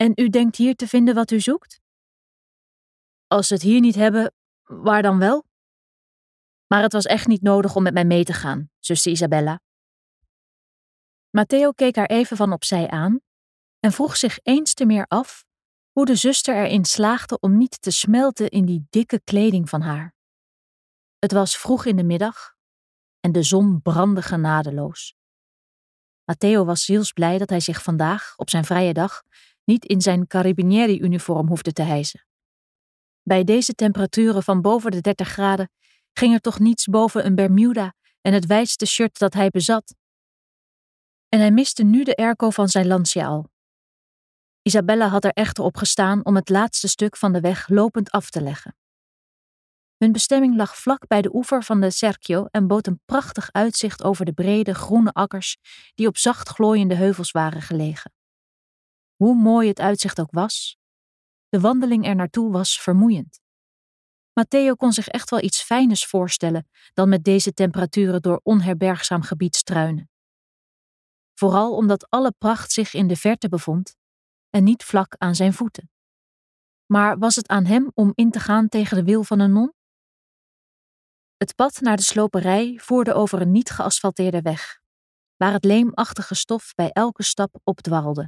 En u denkt hier te vinden wat u zoekt? Als ze het hier niet hebben, waar dan wel? Maar het was echt niet nodig om met mij mee te gaan, zuste Isabella. Matteo keek haar even van opzij aan en vroeg zich eens te meer af hoe de zuster erin slaagde om niet te smelten in die dikke kleding van haar. Het was vroeg in de middag en de zon brandde genadeloos. Matteo was zielsblij dat hij zich vandaag, op zijn vrije dag, niet in zijn carabinieri-uniform hoefde te hijsen. Bij deze temperaturen van boven de 30 graden ging er toch niets boven een bermuda en het wijdste shirt dat hij bezat. En hij miste nu de airco van zijn Lancia al. Isabella had er echter op gestaan om het laatste stuk van de weg lopend af te leggen. Hun bestemming lag vlak bij de oever van de Serchio en bood een prachtig uitzicht over de brede groene akkers die op zacht glooiende heuvels waren gelegen. Hoe mooi het uitzicht ook was, de wandeling er naartoe was vermoeiend. Matteo kon zich echt wel iets fijners voorstellen dan met deze temperaturen door onherbergzaam gebied struinen. Vooral omdat alle pracht zich in de verte bevond en niet vlak aan zijn voeten. Maar was het aan hem om in te gaan tegen de wil van een non? Het pad naar de sloperij voerde over een niet geasfalteerde weg, waar het leemachtige stof bij elke stap opdwarrelde.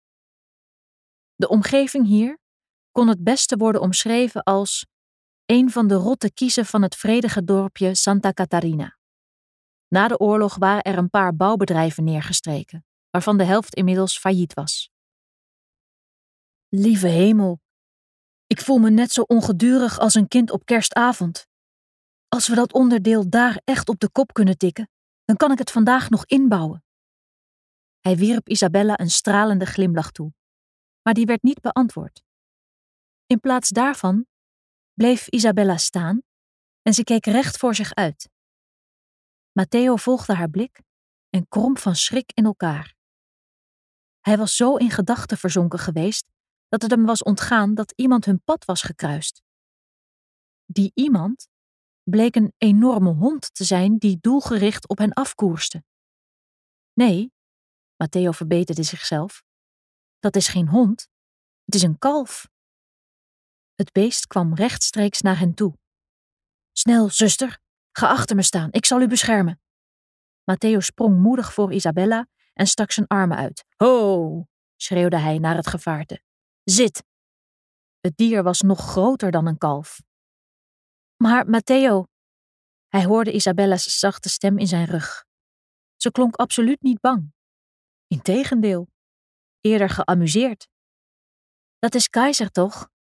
De omgeving hier kon het beste worden omschreven als een van de rotte kiezen van het vredige dorpje Santa Catarina. Na de oorlog waren er een paar bouwbedrijven neergestreken, waarvan de helft inmiddels failliet was. Lieve hemel, ik voel me net zo ongedurig als een kind op kerstavond. Als we dat onderdeel daar echt op de kop kunnen tikken, dan kan ik het vandaag nog inbouwen. Hij wierp Isabella een stralende glimlach toe, maar die werd niet beantwoord. In plaats daarvan bleef Isabella staan en ze keek recht voor zich uit. Matteo volgde haar blik en kromp van schrik in elkaar. Hij was zo in gedachten verzonken geweest dat het hem was ontgaan dat iemand hun pad was gekruist. Die iemand bleek een enorme hond te zijn die doelgericht op hen afkoerste. Nee, Matteo verbeterde zichzelf, dat is geen hond, het is een kalf. Het beest kwam rechtstreeks naar hen toe. Snel, zuster, ga achter me staan, ik zal u beschermen. Matteo sprong moedig voor Isabella en stak zijn armen uit. Ho, schreeuwde hij naar het gevaarte. Zit! Het dier was nog groter dan een kalf. Maar Matteo, hij hoorde Isabella's zachte stem in zijn rug. Ze klonk absoluut niet bang. Integendeel, eerder geamuseerd. Dat is Keizer toch?